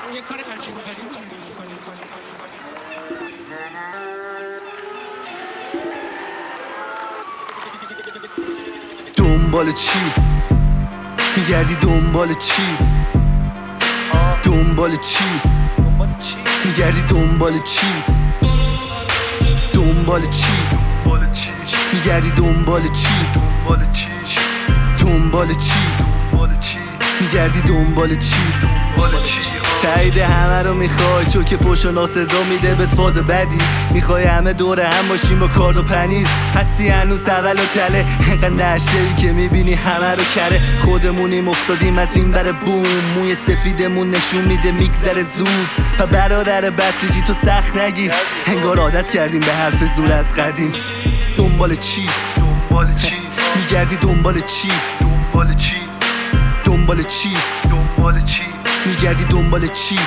یه کار عجیب و غریب دنبال چی؟ میگردی دنبال چی؟ دنبال چی؟ میگردی دنبال چی؟ دنبال چی؟ میگردی دنبال چی؟ دنبال چی؟ میگردی دنبال چی؟ تایید همه رو میخوای چون که فوش و ناسزا میده بهت فاز بدی. میخوای همه دور هم باشیم با کارد و پنیر. هستی هنوز اول و تله اینقدر نشه‌ای که میبینی همه رو کره. خودمونیم افتادیم از این بر بوم. موی سفیدمون نشون میده میگذره زود. پا برادر بسیجی تو سخت نگیر. انگار عادت کردیم به حرف زور از قدیم. دنبال چی؟ میگردی دنبال چی؟ دنبال چی؟ میگردی دنبال چی؟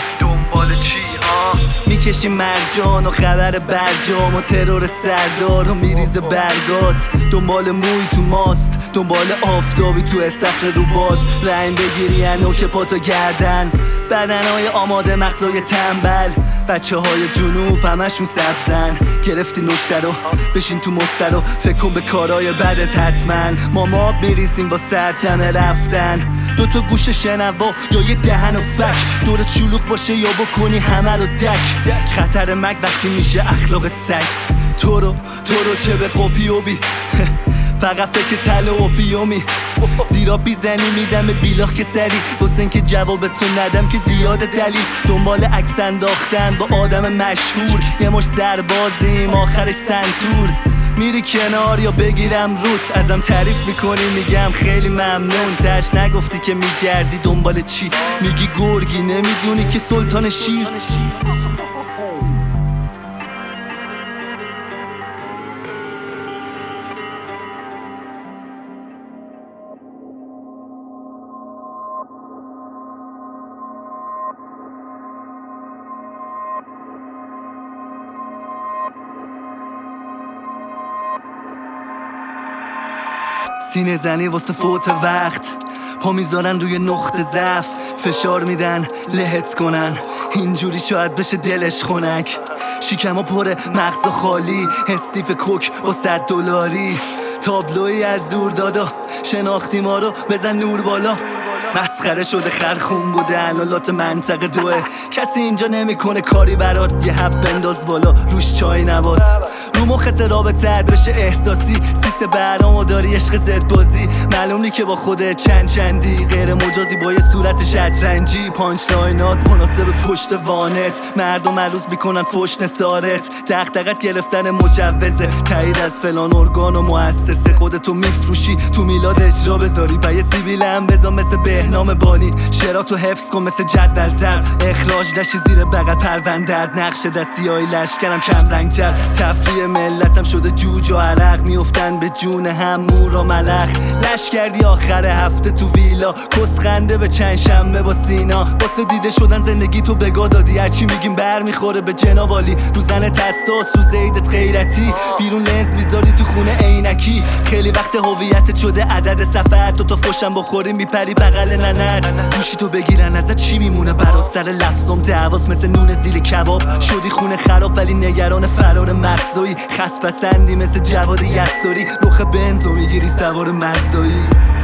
میکشی مرجان و خبر برجام و ترور سردار و میریزه برگات. دنبال موی تو ماست، دنبال آفتابی تو استخر رو باز. رنگ بگیری نوک پاتو گردن، بدنهای آماده مغزای تنبل. بچه های جنوب همشون سبزن. گرفتی نکته رو بشین تو مستر و فکر کن به کارهای بدت حتما. ما ماب میریزیم واسه دمه رفتن. دوتا گوش شنوا یا یه دهن و فک. دورت شلوغ باشه یا بکنی همه رو دک. خطر مگ وقتی میشه اخلاقت سگ. تو رو چه به قپی و بی فقط فکر تل و اوپیومی. زیرا بیزنی میدم به بیلاخ که سری بسن که جوابتو ندم که زیاده دلیل. دنبال عکس انداختن با آدم مشهور. یه مش سربازیم آخرش سنتور. میری کنار یا بگیرم روت. ازم تعریف میکنی میگم خیلی ممنون. تش نگفتی که میگردی دنبال چی؟ میگی گرگی نمیدونی که سلطان شیر. سینه زنی واسه فوت وقت. پا میذارن روی نقطه ضعف. فشار میدن لهت کنن. اینجوری شاید بشه دلش خنک. شیکما پره مغز خالی. استیف کوک با $100. تابلوی از دور دادا شناختی ما رو بزن نور بالا. مسخره شده خرخون بوده علالات منطقه دوه. کسی اینجا نمیکنه کاری برات. یه حب بنداز بالا روش چای نبات. رو مخت رابطه بشه احساسی. سیس برامو داری عشق زد بازی. معلومی که با خودت چندی غیر مجازی با یه صورت شطرنجی. پانچ لاینات مناسب پشت وانت. مردم عروض میکنن فوش نسارت. دغدغت گرفتن مجوزه. تایید از فلان ارگان و مؤسسه. خودتو میفروشی تو میلاد اجرا بذاری. با یه سیبیل هم بذار مثل بهنام بانی. شراتو حفظ کن مثل جدول ضرب. اخراج نشی زیر بغل پروندت. نقش دستیای لشکرم کم رنگتر. تفریح ملتم شده جوج و عرق. میافتن به جون هم مور و ملخ. لش کردی آخر هفته تو ویلا. کسخنده به چند شنبه با سینا. واسه دیده شدن زندگی تو بگا دادی. هرچی میگیم بر میخوره به جناب عالی. رو زنت حساس رو زیدت غیرتی. بیرون لنز میذاری تو خونه عینکی. خیلی وقت هویتت شده عدد صفحه. دوتا فوشم بخوری میپری بغل ننت. گوشی تو بگیرن ازت چی میمونه برات؟ سر لفظم دعواست مثل نون زیل کباب. شدی خونه خراب ولی نگران فرار مغزایی. خس پسندی مثل جواد یساری. رخ بنزو میگیری سوار مزدایی.